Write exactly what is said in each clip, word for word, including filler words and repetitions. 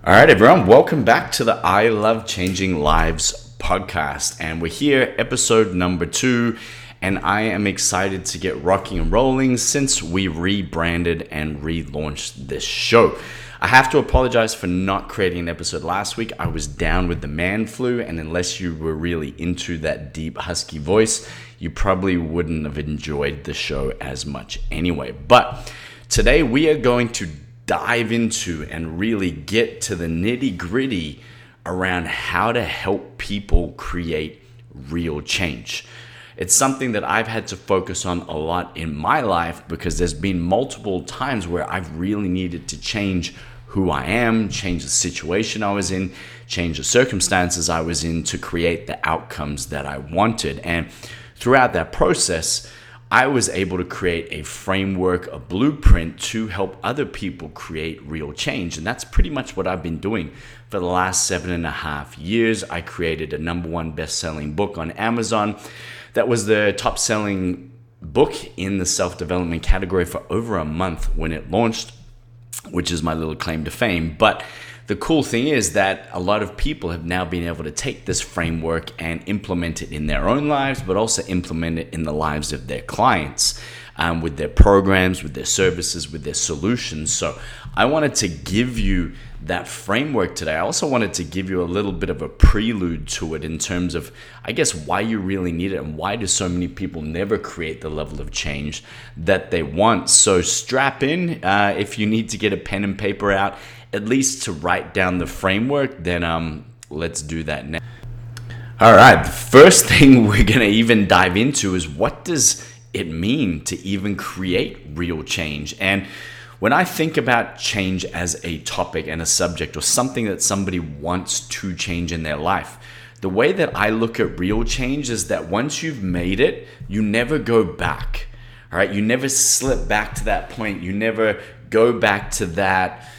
All right, everyone, welcome back to the I Love Changing Lives podcast. And we're here, episode number two, and I am excited to get rocking and rolling since we rebranded and relaunched this show. I have to apologize for not creating an episode last week. I was down with the man flu, and unless you were really into that deep, husky voice, you probably wouldn't have enjoyed the show as much anyway. But today we are going to dive into and really get to the nitty gritty around how to help people create real change. It's something that I've had to focus on a lot in my life because there's been multiple times where I've really needed to change who I am, change the situation I was in, change the circumstances I was in to create the outcomes that I wanted. And throughout that process, I was able to create a framework, a blueprint to help other people create real change. And that's pretty much what I've been doing for the last seven and a half years. I created a number one best-selling book on Amazon that was the top-selling book in the self-development category for over a month when it launched, which is my little claim to fame. But the cool thing is that a lot of people have now been able to take this framework and implement it in their own lives, but also implement it in the lives of their clients, um, with their programs, with their services, with their solutions. So I wanted to give you that framework today. I also wanted to give you a little bit of a prelude to it in terms of, I guess, why you really need it and why do so many people never create the level of change that they want. So strap in. Uh, if you need to get a pen and paper out, at least to write down the framework, then um, let's do that now. All right, the first thing we're going to even dive into is what does it mean to even create real change? And when I think about change as a topic and a subject or something that somebody wants to change in their life, the way that I look at real change is that once you've made it, you never go back. All right, you never slip back to that point. You never go back to that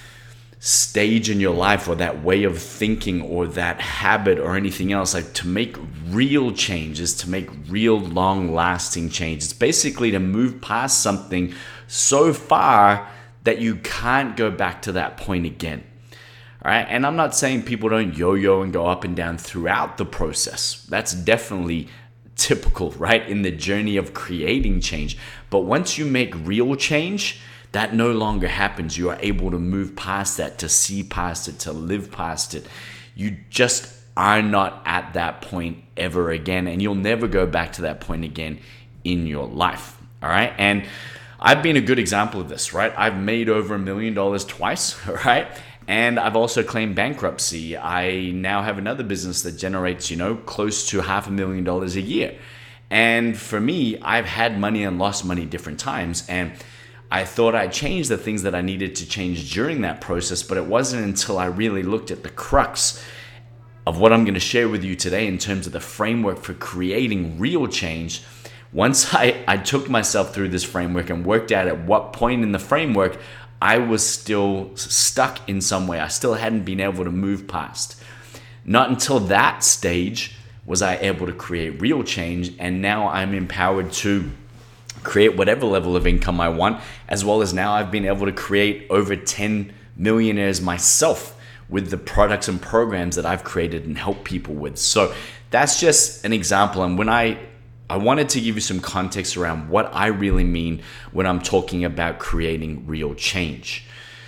stage in your life or that way of thinking or that habit or anything else. Like, to make real change is to make real long-lasting change. It's basically to move past something so far that you can't go back to that point again. All right, and I'm not saying people don't yo-yo and go up and down throughout the process. That's definitely typical, right, in the journey of creating change. But once you make real change, that no longer happens. You are able to move past that, to see past it, to live past it. You just are not at that point ever again, and you'll never go back to that point again in your life. All right, and I've been a good example of this, right? I've made over a million dollars twice, right? And I've also claimed bankruptcy. I now have another business that generates, you know, close to half a million dollars a year. And for me, I've had money and lost money different times, and I thought I'd change the things that I needed to change during that process, but it wasn't until I really looked at the crux of what I'm going to share with you today in terms of the framework for creating real change. Once I, I took myself through this framework and worked out at what point in the framework I was still stuck in some way. I still hadn't been able to move past. Not until that stage was I able to create real change, and now I'm empowered to create whatever level of income I want, as well as now I've been able to create over ten millionaires myself with the products and programs that I've created and help people with. So that's just an example. And when I I wanted to give you some context around what I really mean when I'm talking about creating real change.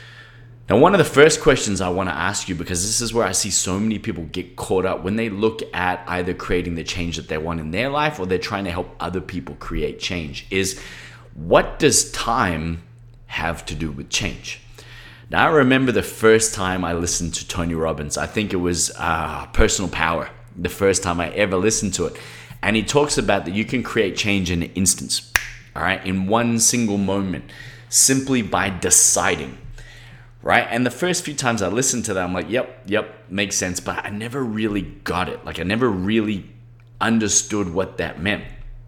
Now, one of the first questions I want to ask you, because this is where I see so many people get caught up when they look at either creating the change that they want in their life or they're trying to help other people create change, is what does time have to do with change? Now, I remember the first time I listened to Tony Robbins. I think it was uh, Personal Power, the first time I ever listened to it. And he talks about that you can create change in an instance, all right, in one single moment, simply by deciding. Right? And the first few times I listened to that, I'm like, yep, yep, makes sense. But I never really got it. Like, I never really understood what that meant.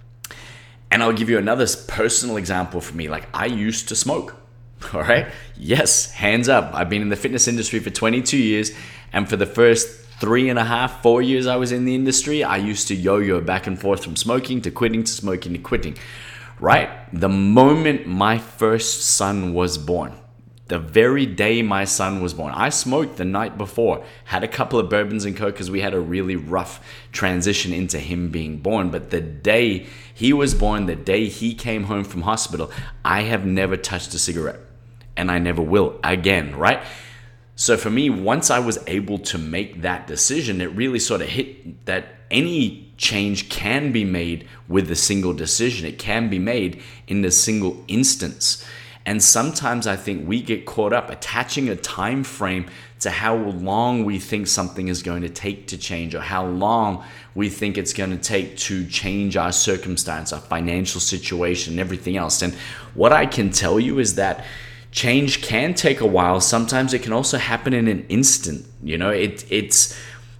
And I'll give you another personal example for me. Like, I used to smoke. All right? Yes, hands up. I've been in the fitness industry for twenty-two years. And for the first three and a half, four years I was in the industry, I used to yo-yo back and forth from smoking to quitting to smoking to quitting. Right? The moment my first son was born, the very day my son was born. I smoked the night before, had a couple of bourbons and coke because we had a really rough transition into him being born. But the day he was born, the day he came home from hospital, I have never touched a cigarette, and I never will again, right? So for me, once I was able to make that decision, it really sort of hit that any change can be made with a single decision. It can be made in a single instance. And sometimes I think we get caught up attaching a time frame to how long we think something is going to take to change, or how long we think it's going to take to change our circumstance, our financial situation, and everything else. And what I can tell you is that change can take a while. Sometimes it can also happen in an instant. You know, it, it's,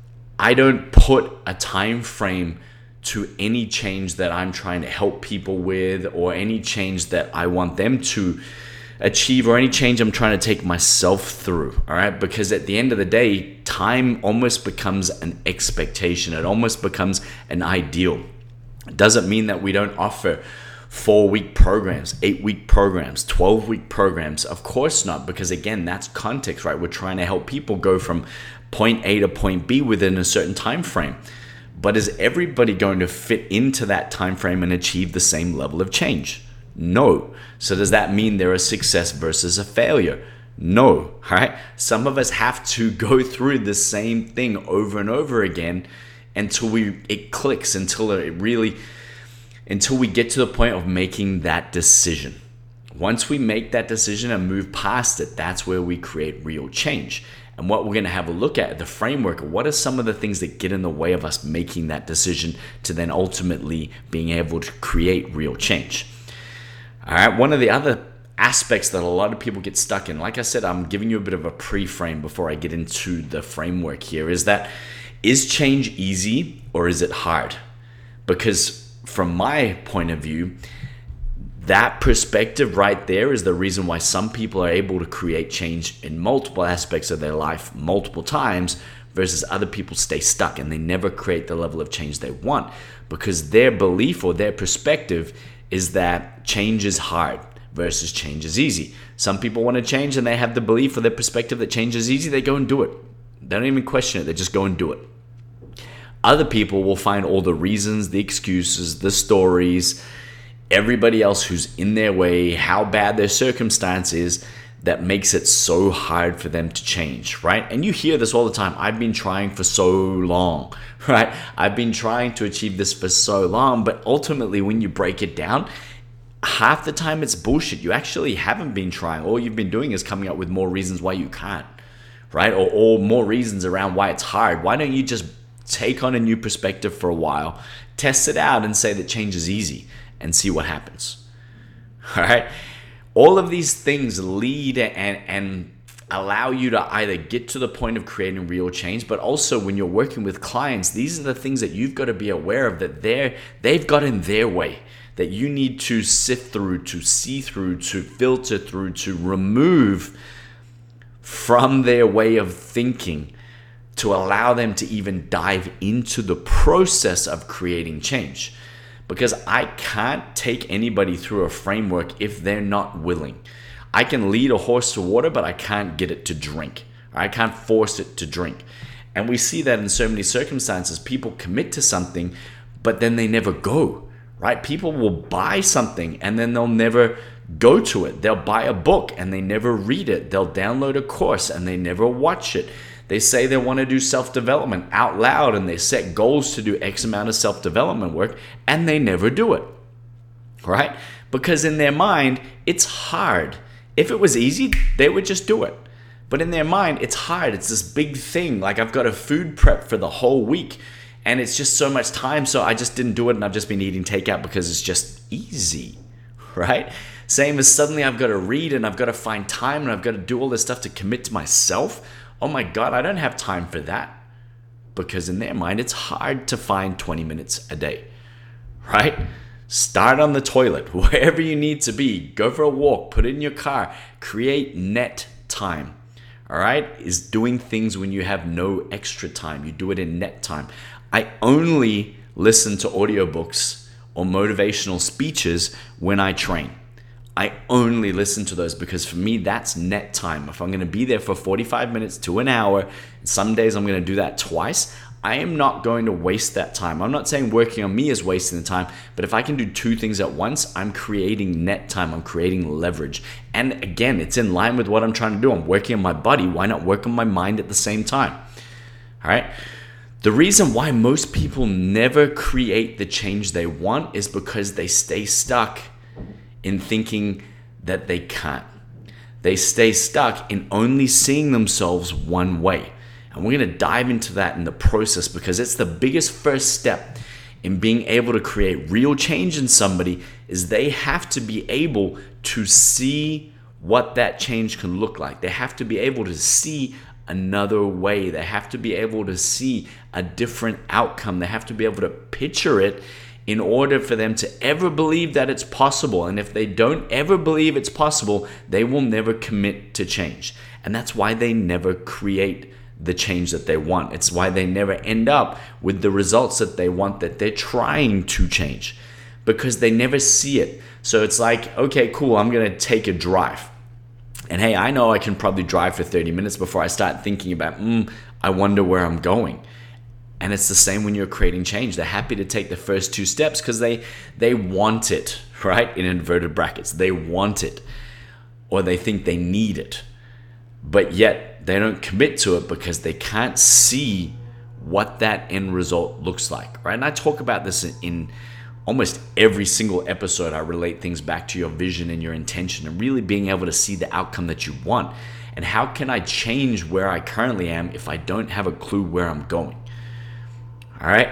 I don't put a time frame to any change that I'm trying to help people with, or any change that I want them to achieve, or any change I'm trying to take myself through. All right. Because at the end of the day, time almost becomes an expectation. It almost becomes an ideal. It doesn't mean that we don't offer four week programs, eight week programs, twelve week programs. Of course not, because again, that's context, right? We're trying to help people go from point A to point B within a certain time frame. But is everybody going to fit into that time frame and achieve the same level of change? No. So does that mean they're a success versus a failure? No, right? Some of us have to go through the same thing over and over again until we it clicks, until it really until we get to the point of making that decision. Once we make that decision and move past it, that's where we create real change. And what we're going to have a look at, the framework, what are some of the things that get in the way of us making that decision to then ultimately being able to create real change. All right, one of the other aspects that a lot of people get stuck in, like I said, I'm giving you a bit of a pre-frame before I get into the framework here, is that, is change easy or is it hard? Because from my point of view, that perspective right there is the reason why some people are able to create change in multiple aspects of their life multiple times, versus other people stay stuck and they never create the level of change they want, because their belief or their perspective is that change is hard versus change is easy. Some people want to change and they have the belief or their perspective that change is easy. They go and do it. They don't even question it. They just go and do it. Other people will find all the reasons, the excuses, the stories, everybody else who's in their way, how bad their circumstance is, that makes it so hard for them to change, right? And you hear this all the time. I've been trying for so long, right? I've been trying to achieve this for so long, but ultimately when you break it down, half the time it's bullshit. You actually haven't been trying. All you've been doing is coming up with more reasons why you can't, right? Or, or more reasons around why it's hard. Why don't you just take on a new perspective for a while, test it out and say that change is easy and see what happens, all right? All of these things lead and, and allow you to either get to the point of creating real change, but also when you're working with clients, these are the things that you've got to be aware of, that they're, they've got in their way, that you need to sift through, to see through, to filter through, to remove from their way of thinking, to allow them to even dive into the process of creating change. Because I can't take anybody through a framework if they're not willing. I can lead a horse to water, but I can't get it to drink. I can't force it to drink. And we see that in so many circumstances. People commit to something, but then they never go, right? People will buy something and then they'll never go to it. They'll buy a book and they never read it. They'll download a course and they never watch it. They say they want to do self-development out loud and they set goals to do X amount of self-development work and they never do it, right? Because in their mind, it's hard. If it was easy, they would just do it. But in their mind, it's hard. It's this big thing. Like, I've got a food prep for the whole week and it's just so much time, so I just didn't do it and I've just been eating takeout because it's just easy, right? Same as suddenly I've got to read and I've got to find time and I've got to do all this stuff to commit to myself. Oh my God, I don't have time for that. Because in their mind, it's hard to find twenty minutes a day, right? Start on the toilet, wherever you need to be. Go for a walk, put it in your car. Create net time, all right? Is doing things when you have no extra time. You do it in net time. I only listen to audiobooks or motivational speeches when I train. I only listen to those because for me, that's net time. If I'm going to be there for forty-five minutes to an hour, some days I'm going to do that twice, I am not going to waste that time. I'm not saying working on me is wasting the time, but if I can do two things at once, I'm creating net time. I'm creating leverage. And again, it's in line with what I'm trying to do. I'm working on my body. Why not work on my mind at the same time? All right. The reason why most people never create the change they want is because they stay stuck in thinking that they can't. They stay stuck in only seeing themselves one way. And we're going to dive into that in the process because it's the biggest first step in being able to create real change in somebody is they have to be able to see what that change can look like. They have to be able to see another way. They have to be able to see a different outcome. They have to be able to picture it in order for them to ever believe that it's possible. And if they don't ever believe it's possible, they will never commit to change. And that's why they never create the change that they want. It's why they never end up with the results that they want that they're trying to change, because they never see it. So it's like, okay, cool, I'm going to take a drive. And hey, I know I can probably drive for thirty minutes before I start thinking about, mm, I wonder where I'm going. And it's the same when you're creating change. They're happy to take the first two steps because they they want it, right? In inverted brackets. They want it, or they think they need it. But yet they don't commit to it because they can't see what that end result looks like, right? And I talk about this in almost every single episode. I relate things back to your vision and your intention and really being able to see the outcome that you want. And how can I change where I currently am if I don't have a clue where I'm going? All right.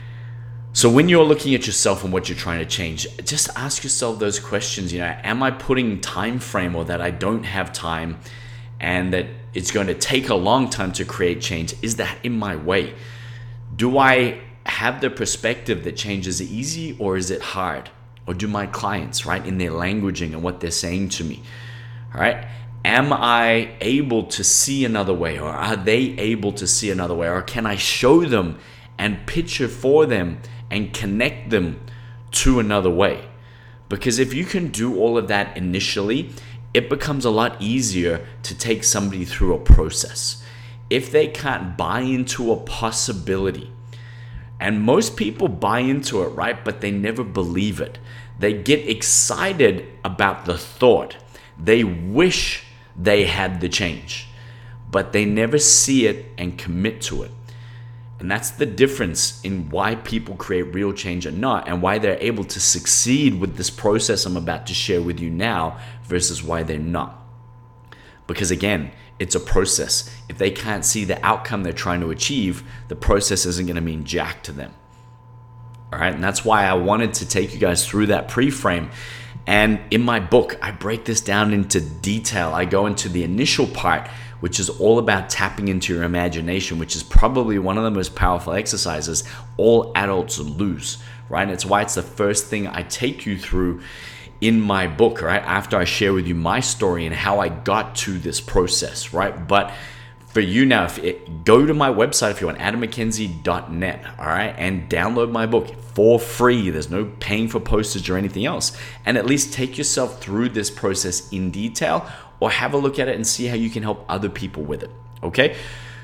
So when you're looking at yourself and what you're trying to change, just ask yourself those questions. You know, am I putting time frame, or that I don't have time and that it's going to take a long time to create change? Is that in my way? Do I have the perspective that change is easy, or is it hard? Or do my clients, right, in their languaging and what they're saying to me, all right? Am I able to see another way, or are they able to see another way? Or can I show them and picture for them and connect them to another way? Because if you can do all of that initially, it becomes a lot easier to take somebody through a process. If they can't buy into a possibility, and most people buy into it, right? But they never believe it. They get excited about the thought. They wish they had the change, but they never see it and commit to it. And that's the difference in why people create real change or not, and why they're able to succeed with this process I'm about to share with you now versus why they're not. Because again, it's a process. If they can't see the outcome they're trying to achieve, the process isn't going to mean jack to them. All right. And that's why I wanted to take you guys through that pre-frame. And in my book, I break this down into detail. I go into the initial part, which is all about tapping into your imagination, which is probably one of the most powerful exercises all adults lose, right? And it's why it's the first thing I take you through in my book, right? After I share with you my story and how I got to this process, right? But for you now, if it, go to my website if you want, adam mckenzie dot net, all right? And download my book for free. There's no paying for postage or anything else. And at least take yourself through this process in detail, or have a look at it and see how you can help other people with it, okay?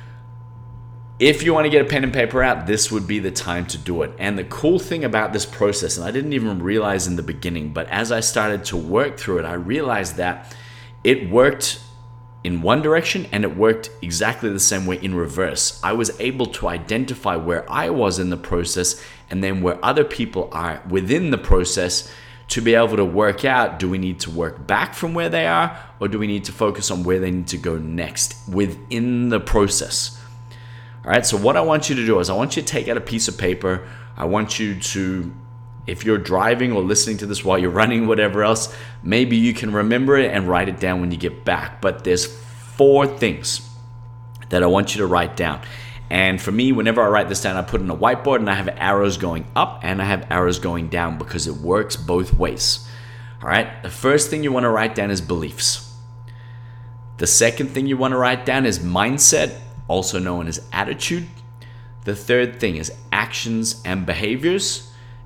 If you want to get a pen and paper out, this would be the time to do it. And the cool thing about this process, and I didn't even realize in the beginning, but as I started to work through it, I realized that it worked in one direction and it worked exactly the same way in reverse. I was able to identify where I was in the process and then where other people are within the process to be able to work out, do we need to work back from where they are, or do we need to focus on where they need to go next within the process? All right, so what I want you to do is I want you to take out a piece of paper. I want you to, if you're driving or listening to this while you're running, whatever else, maybe you can remember it and write it down when you get back. But there's four things that I want you to write down. And for me, whenever I write this down, I put it in a whiteboard and I have arrows going up and I have arrows going down because it works both ways. All right, the first thing you want to write down is beliefs. The second thing you want to write down is mindset, also known as attitude. The third thing is actions and behaviors.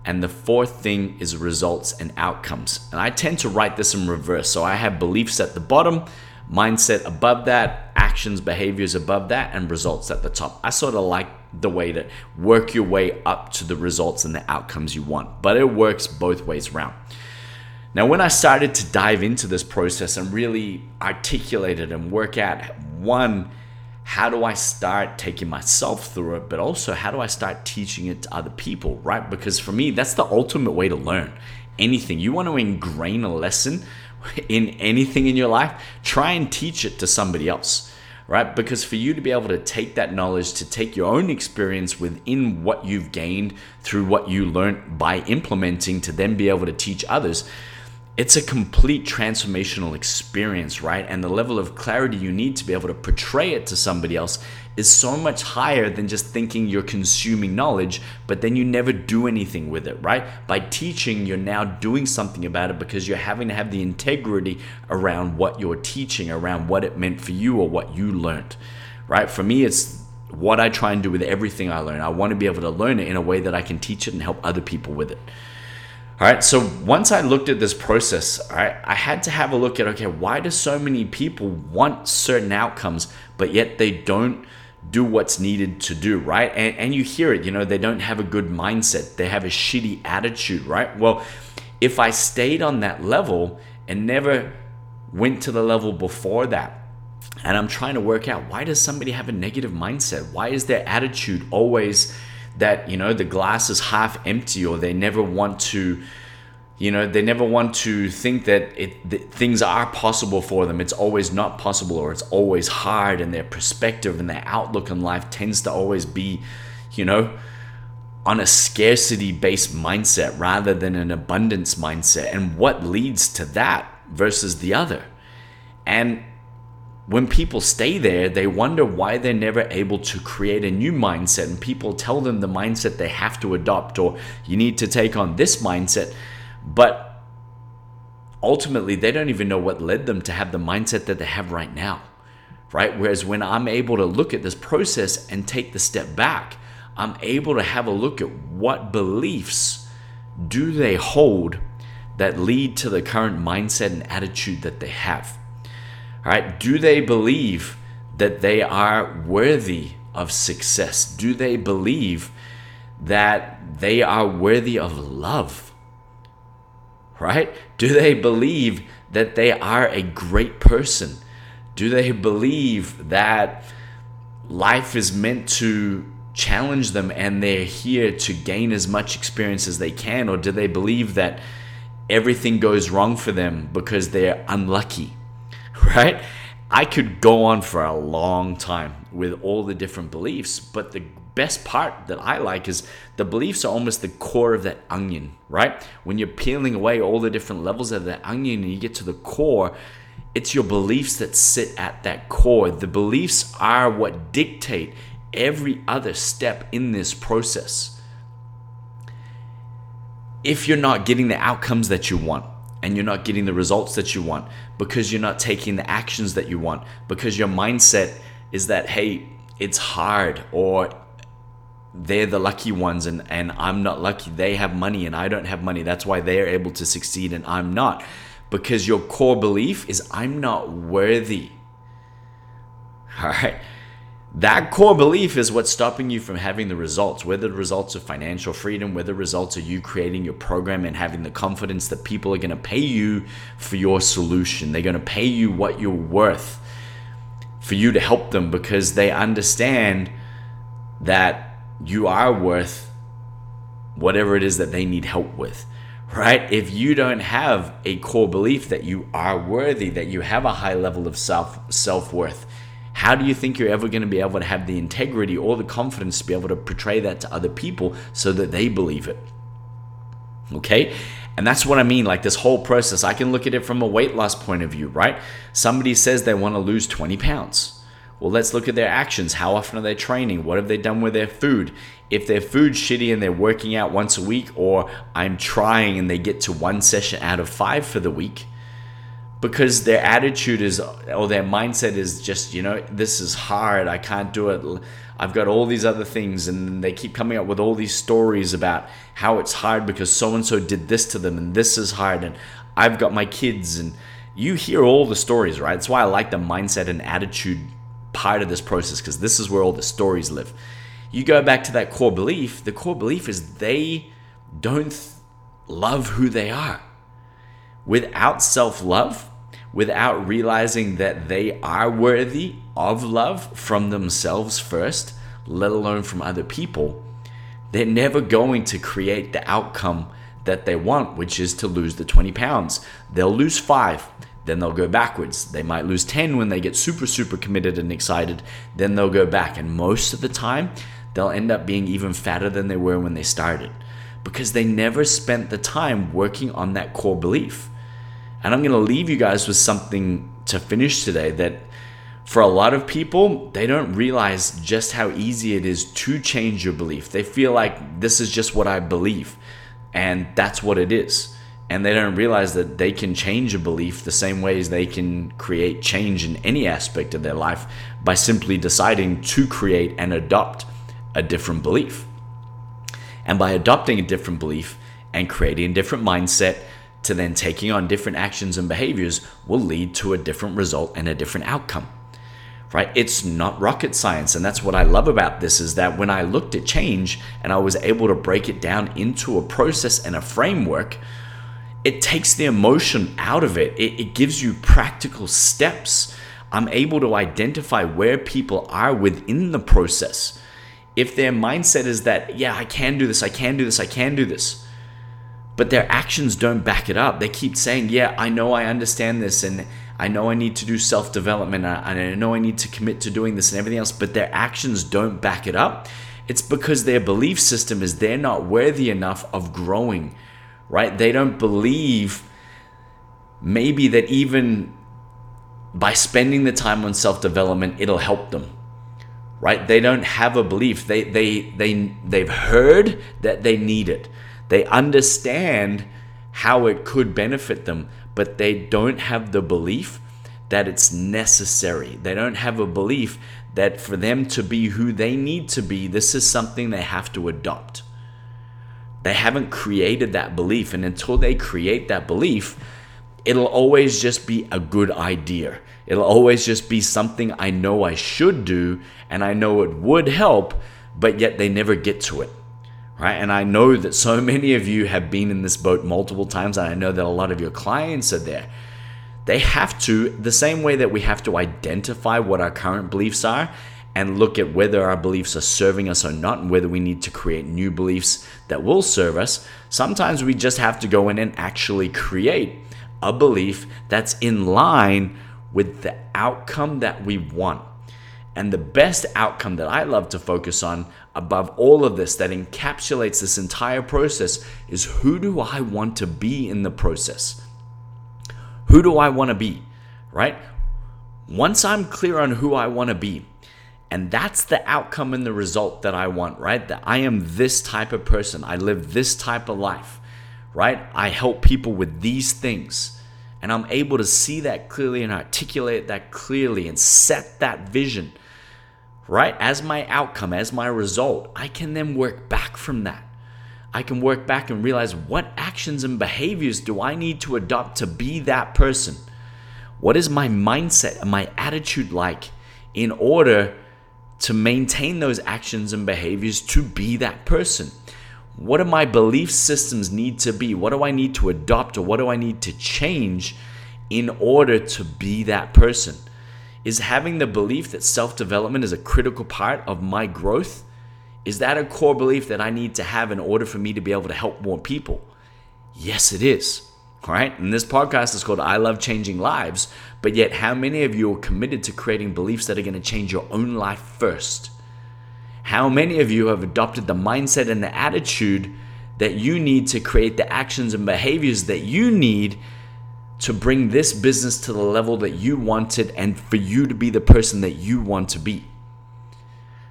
And the fourth thing is results and outcomes. And I tend to write this in reverse. So I have beliefs at the bottom, mindset above that, actions, behaviors above that, and results at the top. I sort of like the way to work your way up to the results and the outcomes you want, but it works both ways around. Now, when I started to dive into this process and really articulate it and work out, one, how do I start taking myself through it, but also how do I start teaching it to other people, right? Because for me, that's the ultimate way to learn anything. You want to ingrain a lesson in anything in your life, try and teach it to somebody else, right? Because for you to be able to take that knowledge, to take your own experience within what you've gained through what you learned by implementing, to then be able to teach others, it's a complete transformational experience, right? And the level of clarity you need to be able to portray it to somebody else is so much higher than just thinking you're consuming knowledge, but then you never do anything with it, right? By teaching, you're now doing something about it because you're having to have the integrity around what you're teaching, around what it meant for you or what you learned, right? For me, it's what I try and do with everything I learn. I want to be able to learn it in a way that I can teach it and help other people with it. All right, so once I looked at this process, all right, I had to have a look at, okay, why do so many people want certain outcomes, but yet they don't do what's needed to do, right? And, and you hear it, you know, they don't have a good mindset. They have a shitty attitude, right? Well, if I stayed on that level and never went to the level before that, and I'm trying to work out, why does somebody have a negative mindset? Why is their attitude always that, you know, the glass is half empty, or they never want to, you know, they never want to think that it that things are possible for them. It's always not possible, or it's always hard, and their perspective and their outlook on life tends to always be, you know, on a scarcity-based mindset rather than an abundance mindset. And what leads to that versus the other? And when people stay there, they wonder why they're never able to create a new mindset, and people tell them the mindset they have to adopt, or you need to take on this mindset, but ultimately they don't even know what led them to have the mindset that they have right now, right? Whereas when I'm able to look at this process and take the step back, I'm able to have a look at what beliefs do they hold that lead to the current mindset and attitude that they have. All right, do they believe that they are worthy of success? Do they believe that they are worthy of love? Right? Do they believe that they are a great person? Do they believe that life is meant to challenge them and they're here to gain as much experience as they can? Or do they believe that everything goes wrong for them because they're unlucky? Right? I could go on for a long time with all the different beliefs, but the best part that I like is the beliefs are almost the core of that onion, right? When you're peeling away all the different levels of that onion and you get to the core, it's your beliefs that sit at that core. The beliefs are what dictate every other step in this process. If you're not getting the outcomes that you want, and you're not getting the results that you want because you're not taking the actions that you want, because your mindset is that, hey, it's hard, or they're the lucky ones and, and I'm not lucky. They have money and I don't have money. That's why they're able to succeed and I'm not. Because your core belief is I'm not worthy. All right. That core belief is what's stopping you from having the results, whether the results of financial freedom, whether the results of you creating your program and having the confidence that people are going to pay you for your solution. They're going to pay you what you're worth for you to help them because they understand that you are worth whatever it is that they need help with, right? If you don't have a core belief that you are worthy, that you have a high level of self self-worth, how do you think you're ever going to be able to have the integrity or the confidence to be able to portray that to other people so that they believe it? Okay? And that's what I mean, like this whole process. I can look at it from a weight loss point of view, right? Somebody says they want to lose twenty pounds. Well, let's look at their actions. How often are they training? What have they done with their food? If their food's shitty and they're working out once a week, or I'm trying and they get to one session out of five for the week, because their attitude is, or their mindset is just, you know, this is hard, I can't do it, I've got all these other things, and they keep coming up with all these stories about how it's hard because so-and-so did this to them, and this is hard, and I've got my kids, and you hear all the stories, right? That's why I like the mindset and attitude part of this process, because this is where all the stories live. You go back to that core belief, the core belief is they don't th- love who they are. Without self-love, without realizing that they are worthy of love from themselves first, let alone from other people, they're never going to create the outcome that they want, which is to lose the twenty pounds. They'll lose five, then they'll go backwards. They might lose ten when they get super, super committed and excited, then they'll go back. And most of the time, they'll end up being even fatter than they were when they started, because they never spent the time working on that core belief. And I'm going to leave you guys with something to finish today, that for a lot of people, they don't realize just how easy it is to change your belief. They feel like this is just what I believe, and that's what it is. And they don't realize that they can change a belief the same way as they can create change in any aspect of their life by simply deciding to create and adopt a different belief. And by adopting a different belief and creating a different mindset, to then taking on different actions and behaviors will lead to a different result and a different outcome, right? It's not rocket science. And that's what I love about this, is that when I looked at change and I was able to break it down into a process and a framework, it takes the emotion out of it. It, it gives you practical steps. I'm able to identify where people are within the process. If their mindset is that, yeah, I can do this, I can do this, I can do this, but their actions don't back it up. They keep saying, yeah, I know I understand this, and I know I need to do self-development, and I know I need to commit to doing this and everything else, but their actions don't back it up. It's because their belief system is they're not worthy enough of growing, right? They don't believe maybe that even by spending the time on self-development, it'll help them, right? They don't have a belief. They, they, they, they've heard that they need it. They understand how it could benefit them, but they don't have the belief that it's necessary. They don't have a belief that for them to be who they need to be, this is something they have to adopt. They haven't created that belief, and until they create that belief, it'll always just be a good idea. It'll always just be something I know I should do, and I know it would help, but yet they never get to it. Right? And I know that so many of you have been in this boat multiple times, and I know that a lot of your clients are there. They have to, the same way that we have to identify what our current beliefs are and look at whether our beliefs are serving us or not, and whether we need to create new beliefs that will serve us. Sometimes we just have to go in and actually create a belief that's in line with the outcome that we want. And the best outcome that I love to focus on above all of this, that encapsulates this entire process, is who do I want to be in the process? Who do I want to be, right? Once I'm clear on who I want to be, and that's the outcome and the result that I want, right? That I am this type of person. I live this type of life, right? I help people with these things. And I'm able to see that clearly and articulate that clearly and set that vision, right? As my outcome, as my result, I can then work back from that. I can work back and realize, what actions and behaviors do I need to adopt to be that person? What is my mindset and my attitude like in order to maintain those actions and behaviors to be that person? What do my belief systems need to be? What do I need to adopt, or what do I need to change in order to be that person? Is having the belief that self-development is a critical part of my growth, is that a core belief that I need to have in order for me to be able to help more people? Yes, it is. All right. And this podcast is called I Love Changing Lives. But yet, how many of you are committed to creating beliefs that are going to change your own life first? How many of you have adopted the mindset and the attitude that you need to create the actions and behaviors that you need to bring this business to the level that you wanted, and for you to be the person that you want to be?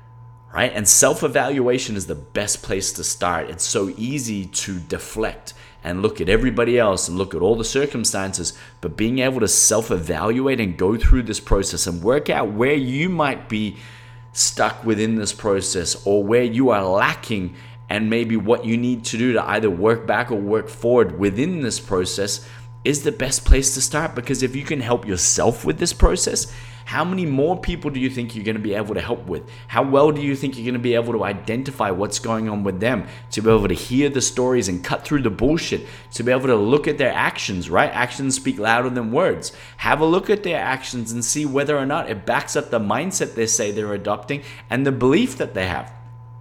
Right? And self-evaluation is the best place to start. It's so easy to deflect and look at everybody else and look at all the circumstances, but being able to self-evaluate and go through this process and work out where you might be stuck within this process or where you are lacking and maybe what you need to do to either work back or work forward within this process is the best place to start. Because if you can help yourself with this process, how many more people do you think you're going to be able to help with? How well do you think you're going to be able to identify what's going on with them, to be able to hear the stories and cut through the bullshit, to be able to look at their actions, right? Actions speak louder than words. Have a look at their actions and see whether or not it backs up the mindset they say they're adopting and the belief that they have.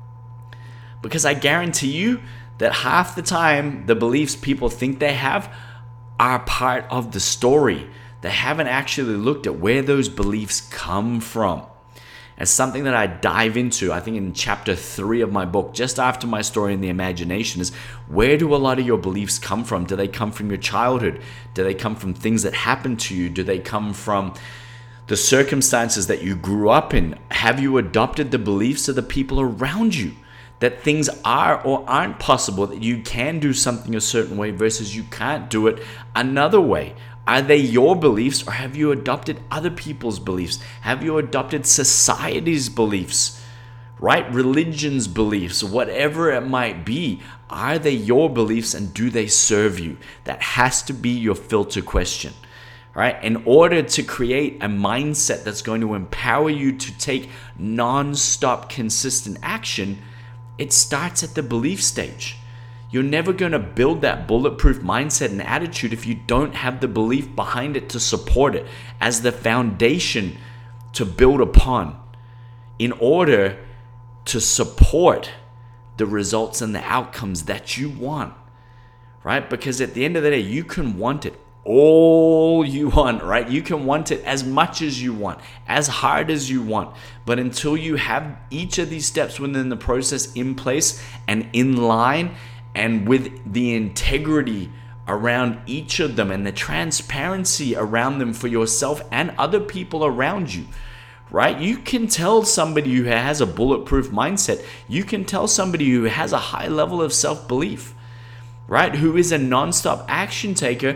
Because I guarantee you that half the time the beliefs people think they have are part of the story. They haven't actually looked at where those beliefs come from. It's something that I dive into, I think in chapter three of my book, just after my story in the imagination, is where do a lot of your beliefs come from? Do they come from your childhood? Do they come from things that happened to you? Do they come from the circumstances that you grew up in? Have you adopted the beliefs of the people around you? That things are or aren't possible, that you can do something a certain way versus you can't do it another way. Are they your beliefs, or have you adopted other people's beliefs? Have you adopted society's beliefs, right? Religion's beliefs, whatever it might be. Are they your beliefs and do they serve you? That has to be your filter question. Right? In order to create a mindset that's going to empower you to take non-stop consistent action, it starts at the belief stage. You're never going to build that bulletproof mindset and attitude if you don't have the belief behind it to support it as the foundation to build upon in order to support the results and the outcomes that you want, right? Because at the end of the day, you can want it all you want, right? You can want it as much as you want, as hard as you want. But until you have each of these steps within the process in place and in line and with the integrity around each of them and the transparency around them for yourself and other people around you, right? You can tell somebody who has a bulletproof mindset, you can tell somebody who has a high level of self-belief, right? Who is a non-stop action taker,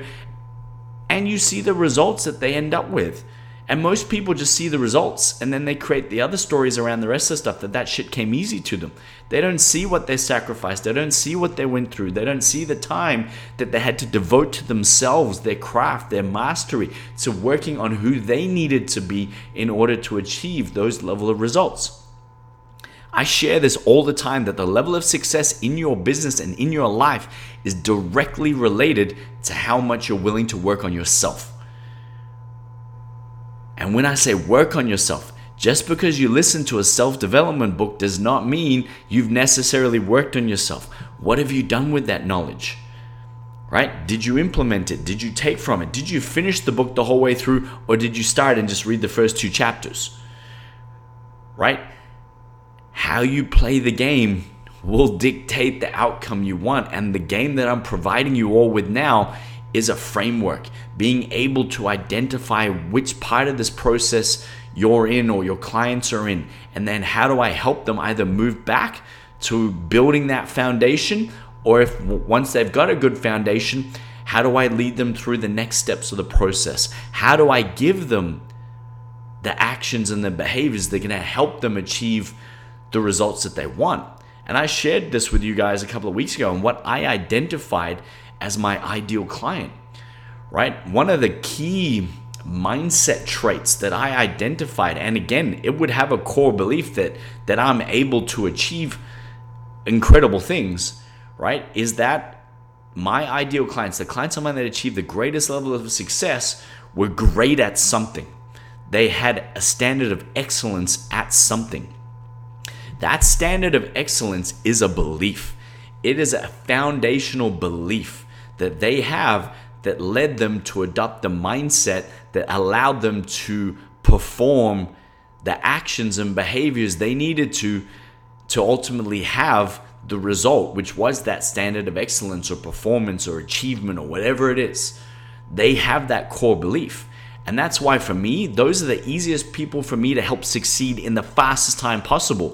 and you see the results that they end up with. And most people just see the results and then they create the other stories around the rest of the stuff that that shit came easy to them. They don't see what they sacrificed. They don't see what they went through. They don't see the time that they had to devote to themselves, their craft, their mastery, to working on who they needed to be in order to achieve those level of results. I share this all the time, that the level of success in your business and in your life is directly related to how much you're willing to work on yourself. And when I say work on yourself, just because you listen to a self-development book does not mean you've necessarily worked on yourself. What have you done with that knowledge? Right? Did you implement it? Did you take from it? Did you finish the book the whole way through, or did you start and just read the first two chapters? Right? How you play the game will dictate the outcome you want. And the game that I'm providing you all with now is a framework. Being able to identify which part of this process you're in or your clients are in. And then how do I help them either move back to building that foundation, or if once they've got a good foundation, how do I lead them through the next steps of the process? How do I give them the actions and the behaviors that are going to help them achieve the results that they want? And I shared this with you guys a couple of weeks ago and what I identified as my ideal client, right? One of the key mindset traits that I identified, and again, it would have a core belief that that I'm able to achieve incredible things, right? Is that my ideal clients, the clients of mine that achieved the greatest level of success, were great at something. They had a standard of excellence at something. That standard of excellence is a belief. It is a foundational belief that they have that led them to adopt the mindset that allowed them to perform the actions and behaviors they needed to to ultimately have the result, which was that standard of excellence or performance or achievement or whatever it is. They have that core belief. And that's why for me, those are the easiest people for me to help succeed in the fastest time possible.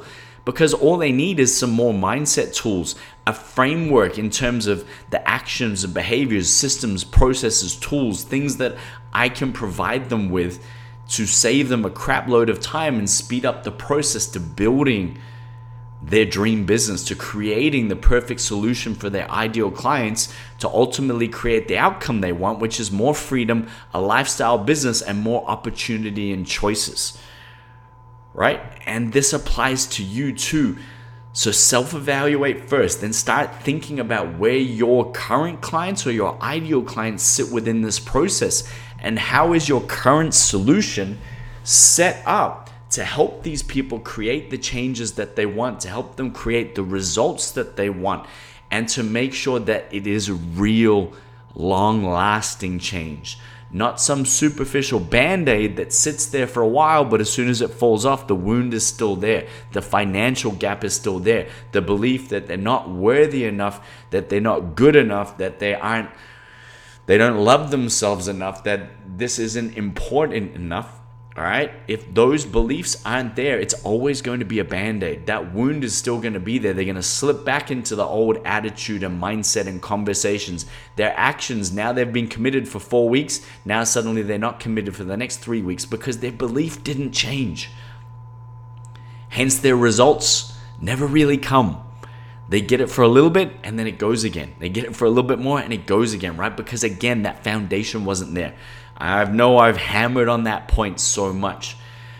because all they need is some more mindset tools, a framework in terms of the actions and behaviors, systems, processes, tools, things that I can provide them with to save them a crap load of time and speed up the process to building their dream business, to creating the perfect solution for their ideal clients, to ultimately create the outcome they want, which is more freedom, a lifestyle business, and more opportunity and choices, right? And this applies to you too. So self-evaluate first, then start thinking about where your current clients or your ideal clients sit within this process, and how is your current solution set up to help these people create the changes that they want, to help them create the results that they want, and to make sure that it is real, long-lasting change. Not some superficial band-aid that sits there for a while, but as soon as it falls off, the wound is still there. The financial gap is still there. The belief that they're not worthy enough, that they're not good enough, that they aren't, they don't love themselves enough, that this isn't important enough. All right, if those beliefs aren't there, it's always going to be a band-aid. That wound is still going to be there. They're going to slip back into the old attitude and mindset and conversations. Their actions, now they've been committed for four weeks. Now suddenly they're not committed for the next three weeks because their belief didn't change. Hence, their results never really come. They get it for a little bit and then it goes again. They get it for a little bit more and it goes again, right? Because again, that foundation wasn't there. I know I've hammered on that point so much,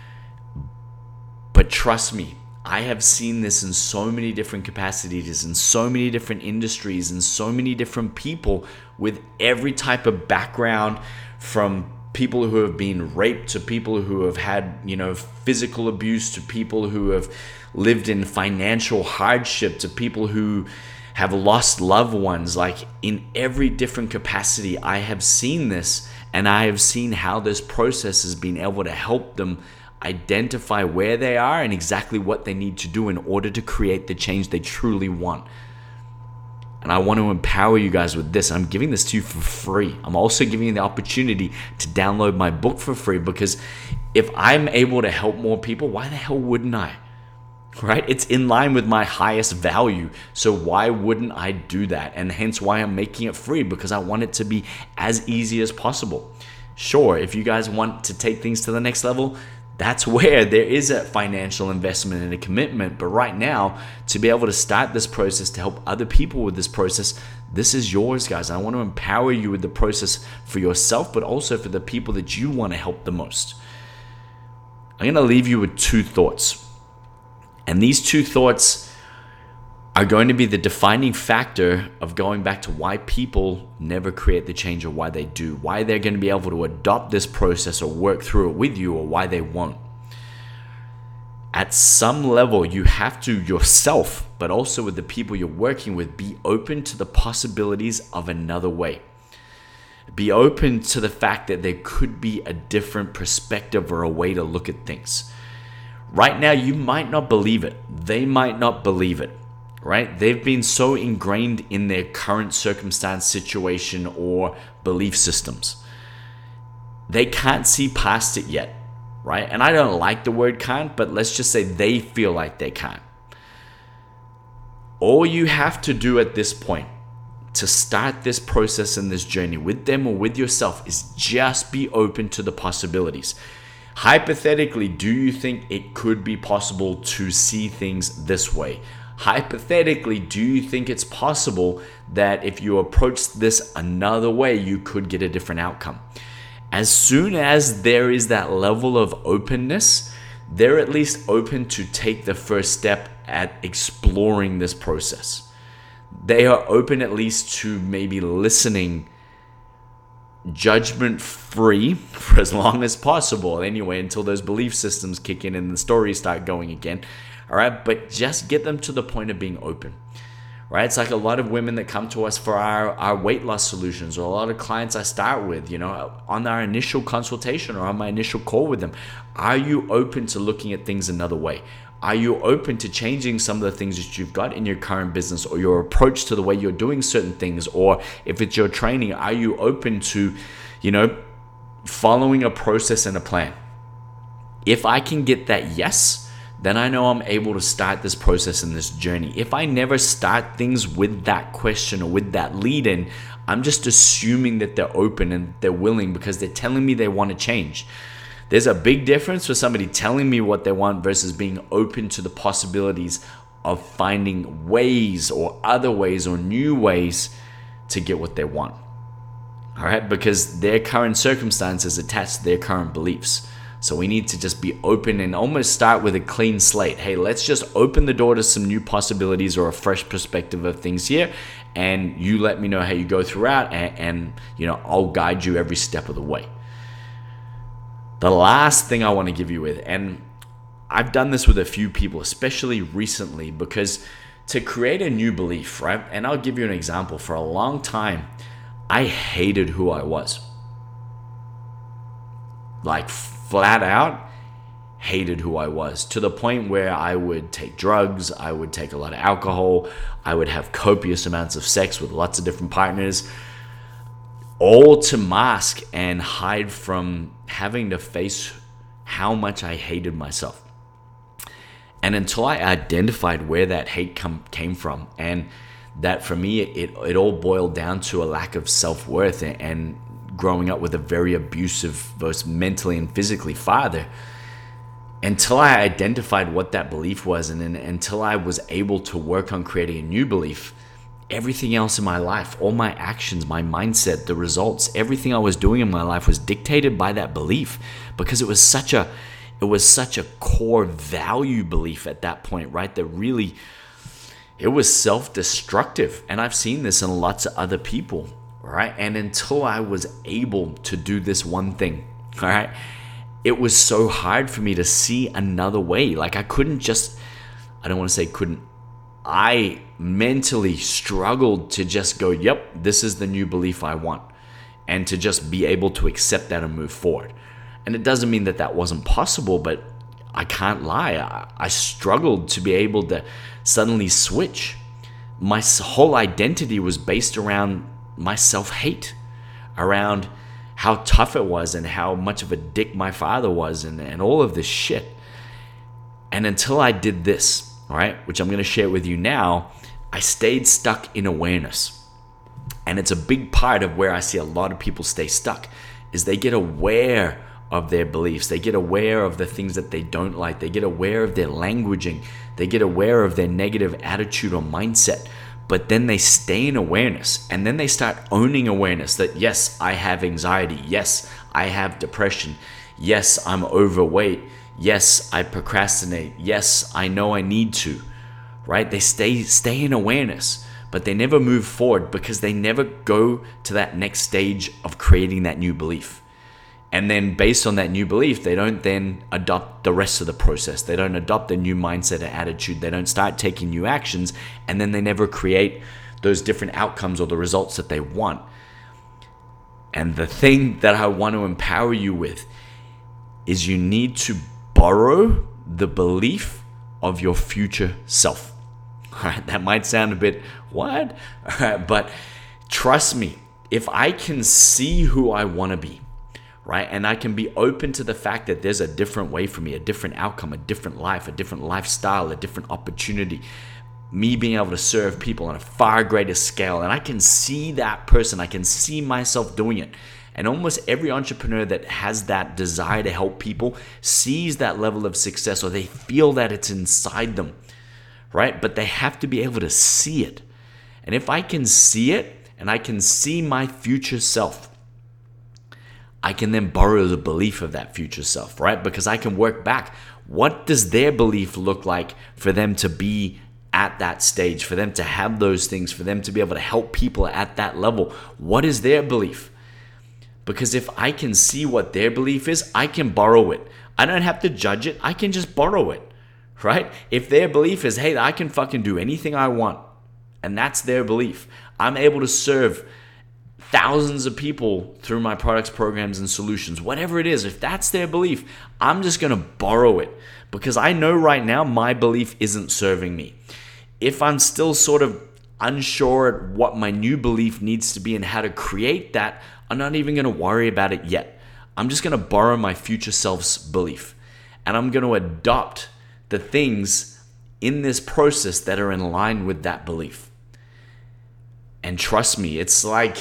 but trust me, I have seen this in so many different capacities, in so many different industries, and so many different people with every type of background, from people who have been raped to people who have had, you know, physical abuse, to people who have lived in financial hardship, to people who have lost loved ones. Like, in every different capacity, I have seen this. And I have seen how this process has been able to help them identify where they are and exactly what they need to do in order to create the change they truly want. And I want to empower you guys with this. I'm giving this to you for free. I'm also giving you the opportunity to download my book for free, because if I'm able to help more people, why the hell wouldn't I? Right? It's in line with my highest value. So why wouldn't I do that? And hence why I'm making it free, because I want it to be as easy as possible. Sure, if you guys want to take things to the next level, that's where there is a financial investment and a commitment. But right now, to be able to start this process, to help other people with this process, this is yours, guys. I want to empower you with the process for yourself, but also for the people that you want to help the most. I'm going to leave you with two thoughts. And these two thoughts are going to be the defining factor of going back to why people never create the change, or why they do, why they're going to be able to adopt this process or work through it with you, or why they won't. At some level, you have to yourself, but also with the people you're working with, be open to the possibilities of another way. Be open to the fact that there could be a different perspective or a way to look at things. Right now, you might not believe it. They might not believe it, right? They've been so ingrained in their current circumstance, situation, or belief systems. They can't see past it yet, right? And I don't like the word can't, but let's just say they feel like they can't. All you have to do at this point to start this process and this journey with them or with yourself is just be open to the possibilities. Hypothetically, do you think it could be possible to see things this way? Hypothetically, do you think it's possible that if you approach this another way, you could get a different outcome? As soon as there is that level of openness, they're at least open to take the first step at exploring this process. They are open at least to maybe listening judgment-free for as long as possible, anyway, until those belief systems kick in and the stories start going again. All right, but just get them to the point of being open. Right? It's like a lot of women that come to us for our, our weight loss solutions, or a lot of clients I start with, you know, on our initial consultation or on my initial call with them. Are you open to looking at things another way? Are you open to changing some of the things that you've got in your current business, or your approach to the way you're doing certain things? Or if it's your training, are you open to, you know, following a process and a plan? If I can get that yes, then I know I'm able to start this process and this journey. If I never start things with that question or with that lead in, I'm just assuming that they're open and they're willing because they're telling me they want to change. There's a big difference for somebody telling me what they want versus being open to the possibilities of finding ways or other ways or new ways to get what they want. All right, because their current circumstances attached to their current beliefs. So we need to just be open and almost start with a clean slate. Hey, let's just open the door to some new possibilities or a fresh perspective of things here. And you let me know how you go throughout, and, and you know, I'll guide you every step of the way. The last thing I want to give you with, and I've done this with a few people, especially recently, because to create a new belief, right? And I'll give you an example. For a long time, I hated who I was. Like flat out hated who I was, to the point where I would take drugs, I would take a lot of alcohol, I would have copious amounts of sex with lots of different partners, all to mask and hide from having to face how much I hated myself. And until I identified where that hate come, came from, and that for me, it, it all boiled down to a lack of self-worth and, and growing up with a very abusive, both mentally and physically, father. Until I identified what that belief was, and then until I was able to work on creating a new belief, everything else in my life, all my actions, my mindset, the results, everything I was doing in my life was dictated by that belief, because it was such a, it was such a core value belief at that point, right? That really, it was self-destructive. And I've seen this in lots of other people, right? And until I was able to do this one thing, all right, it was so hard for me to see another way. Like I couldn't just, I don't want to say couldn't, I mentally struggled to just go, yep, this is the new belief I want. And to just be able to accept that and move forward. And it doesn't mean that that wasn't possible, but I can't lie. I, I struggled to be able to suddenly switch. My whole identity was based around my self-hate, around how tough it was and how much of a dick my father was, and, and all of this shit. And until I did this, all right, which I'm going to share with you now, I stayed stuck in awareness. And it's a big part of where I see a lot of people stay stuck, is they get aware of their beliefs. They get aware of the things that they don't like. They get aware of their languaging. They get aware of their negative attitude or mindset. But then they stay in awareness, and then they start owning awareness that, yes, I have anxiety. Yes, I have depression. Yes, I'm overweight. Yes, I procrastinate. Yes, I know I need to, right? They stay, stay in awareness, but they never move forward because they never go to that next stage of creating that new belief. And then based on that new belief, they don't then adopt the rest of the process. They don't adopt a new mindset or attitude. They don't start taking new actions, and then they never create those different outcomes or the results that they want. And the thing that I want to empower you with is you need to borrow the belief of your future self. All right, that might sound a bit, what? All right, but trust me, if I can see who I want to be, right? And I can be open to the fact that there's a different way for me, a different outcome, a different life, a different lifestyle, a different opportunity, me being able to serve people on a far greater scale. And I can see that person, I can see myself doing it. And almost every entrepreneur that has that desire to help people sees that level of success, or they feel that it's inside them, right? But they have to be able to see it. And if I can see it, and I can see my future self, I can then borrow the belief of that future self, right? Because I can work back. What does their belief look like for them to be at that stage, for them to have those things, for them to be able to help people at that level? What is their belief? Because if I can see what their belief is, I can borrow it. I don't have to judge it. I can just borrow it, right? If their belief is, hey, I can fucking do anything I want, and that's their belief, I'm able to serve thousands of people through my products, programs, and solutions, whatever it is. If that's their belief, I'm just going to borrow it, because I know right now my belief isn't serving me. If I'm still sort of unsure at what my new belief needs to be and how to create that, I'm not even going to worry about it yet. I'm just going to borrow my future self's belief, and I'm going to adopt the things in this process that are in line with that belief. And trust me, it's like,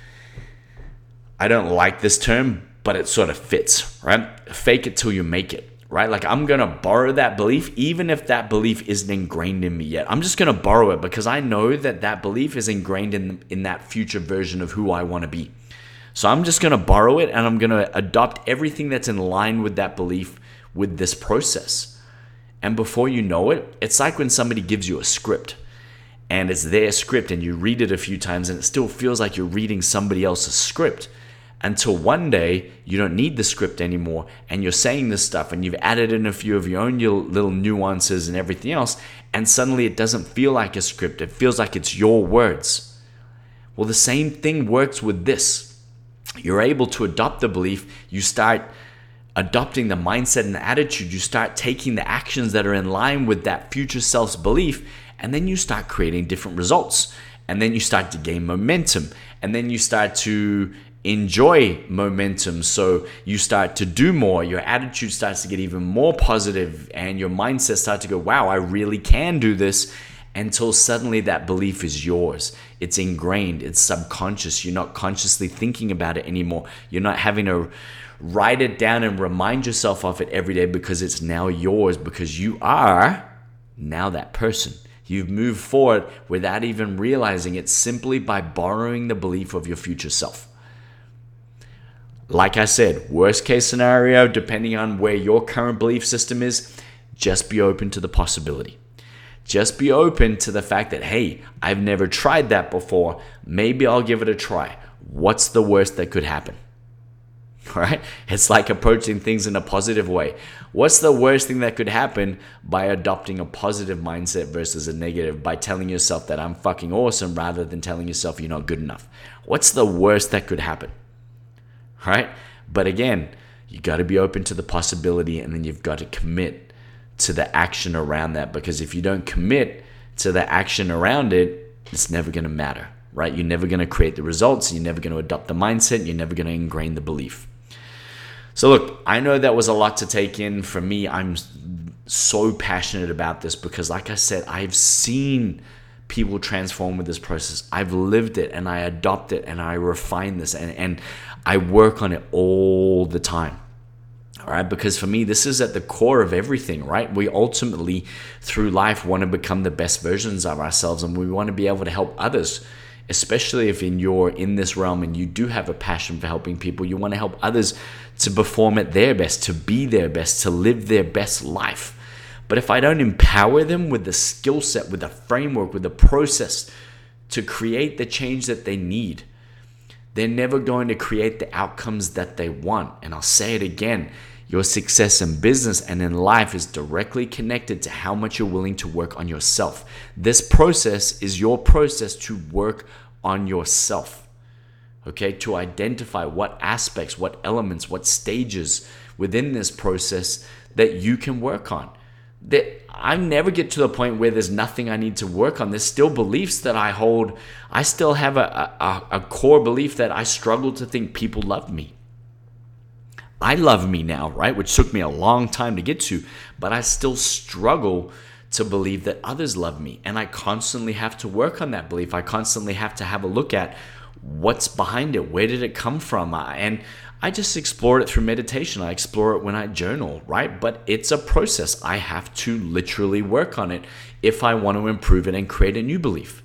I don't like this term, but it sort of fits, right? Fake it till you make it, right? Like, I'm going to borrow that belief, even if that belief isn't ingrained in me yet. I'm just going to borrow it because I know that that belief is ingrained in, in that future version of who I want to be. So I'm just going to borrow it, and I'm going to adopt everything that's in line with that belief with this process. And before you know it, it's like when somebody gives you a script and it's their script and you read it a few times and it still feels like you're reading somebody else's script, until one day you don't need the script anymore and you're saying this stuff and you've added in a few of your own little nuances and everything else, and suddenly it doesn't feel like a script. It feels like it's your words. Well, the same thing works with this. You're able to adopt the belief. You start adopting the mindset and the attitude. You start taking the actions that are in line with that future self's belief, and then you start creating different results. And then you start to gain momentum, and then you start to enjoy momentum. So you start to do more. Your attitude starts to get even more positive, and your mindset starts to go, wow, I really can do this. Until suddenly that belief is yours. It's ingrained. It's subconscious. You're not consciously thinking about it anymore. You're not having to write it down and remind yourself of it every day, because it's now yours, because you are now that person. You've moved forward without even realizing it, simply by borrowing the belief of your future self. Like I said, worst case scenario, depending on where your current belief system is, just be open to the possibility. Just be open to the fact that, hey, I've never tried that before. Maybe I'll give it a try. What's the worst that could happen? All right? It's like approaching things in a positive way. What's the worst thing that could happen by adopting a positive mindset versus a negative, by telling yourself that I'm fucking awesome rather than telling yourself you're not good enough? What's the worst that could happen? All right? But again, you got to be open to the possibility, and then you've got to commit to the action around that, because if you don't commit to the action around it, it's never going to matter, right? You're never going to create the results. You're never going to adopt the mindset. You're never going to ingrain the belief. So look, I know that was a lot to take in. For me, I'm so passionate about this because, like I said, I've seen people transform with this process. I've lived it, and I adopt it, and I refine this, and, and I work on it all the time. All right, because for me, this is at the core of everything, right? We ultimately, through life, want to become the best versions of ourselves, and we want to be able to help others, especially if in you're in this realm and you do have a passion for helping people. You want to help others to perform at their best, to be their best, to live their best life. But if I don't empower them with the skill set, with the framework, with the process to create the change that they need, they're never going to create the outcomes that they want. And I'll say it again. Your success in business and in life is directly connected to how much you're willing to work on yourself. This process is your process to work on yourself, okay? To identify what aspects, what elements, what stages within this process that you can work on. That I never get to the point where there's nothing I need to work on. There's still beliefs that I hold. I still have a, a, a core belief that I struggle to think people love me. I love me now, right? Which took me a long time to get to, but I still struggle to believe that others love me. And I constantly have to work on that belief. I constantly have to have a look at what's behind it. Where did it come from? And I just explore it through meditation. I explore it when I journal, right? But it's a process. I have to literally work on it if I want to improve it and create a new belief.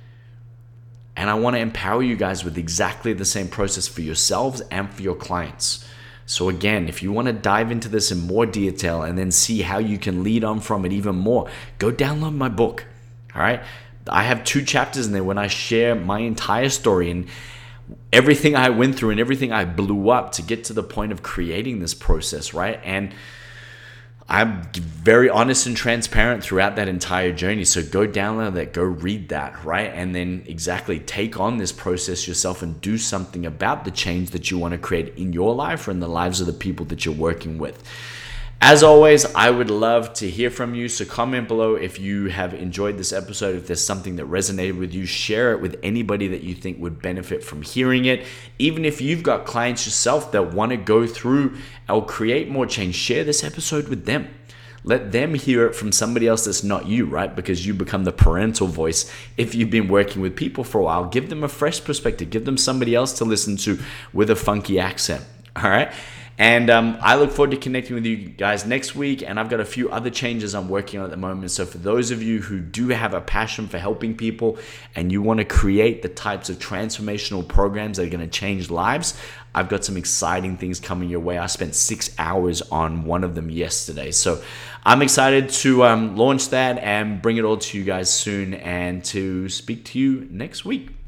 And I want to empower you guys with exactly the same process for yourselves and for your clients. So again, if you want to dive into this in more detail and then see how you can lead on from it even more, go download my book, all right? I have two chapters in there when I share my entire story and everything I went through and everything I blew up to get to the point of creating this process, right? And I'm very honest and transparent throughout that entire journey. So go download that, go read that, right? And then exactly take on this process yourself and do something about the change that you want to create in your life or in the lives of the people that you're working with. As always, I would love to hear from you. So comment below if you have enjoyed this episode. If there's something that resonated with you, share it with anybody that you think would benefit from hearing it. Even if you've got clients yourself that want to go through or create more change, share this episode with them. let them hear it from somebody else that's not you, right? Because you become the parental voice. If you've been working with people for a while, give them a fresh perspective. Give them somebody else to listen to with a funky accent, all right? And um, I look forward to connecting with you guys next week. And I've got a few other changes I'm working on at the moment. So for those of you who do have a passion for helping people and you want to create the types of transformational programs that are going to change lives, I've got some exciting things coming your way. I spent six hours on one of them yesterday. So I'm excited to um, launch that and bring it all to you guys soon and to speak to you next week.